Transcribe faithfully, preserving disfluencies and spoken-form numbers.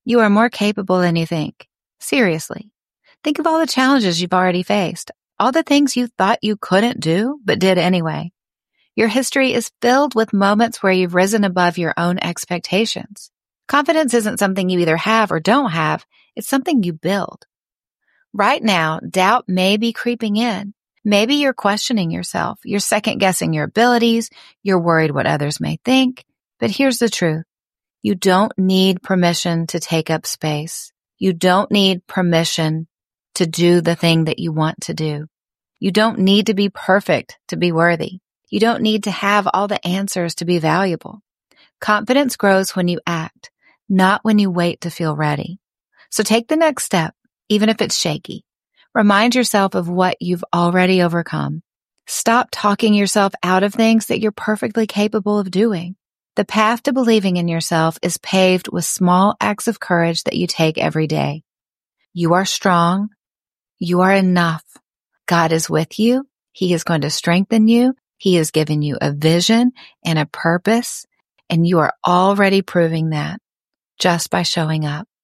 You are more capable than you think. Seriously. Think of all the challenges you've already faced, all the things you thought you couldn't do, but did anyway. Your history is filled with moments where you've risen above your own expectations. Confidence isn't something you either have or don't have. It's something you build. Right now, doubt may be creeping in. Maybe you're questioning yourself. You're second-guessing your abilities. You're worried what others may think. But here's the truth. You don't need permission to take up space. You don't need permission to do the thing that you want to do. You don't need to be perfect to be worthy. You don't need to have all the answers to be valuable. Confidence grows when you act, not when you wait to feel ready. So take the next step, even if it's shaky. Remind yourself of what you've already overcome. Stop talking yourself out of things that you're perfectly capable of doing. The path to believing in yourself is paved with small acts of courage that you take every day. You are strong. You are enough. God is with you. He is going to strengthen you. He has given you a vision and a purpose, and you are already proving that just by showing up.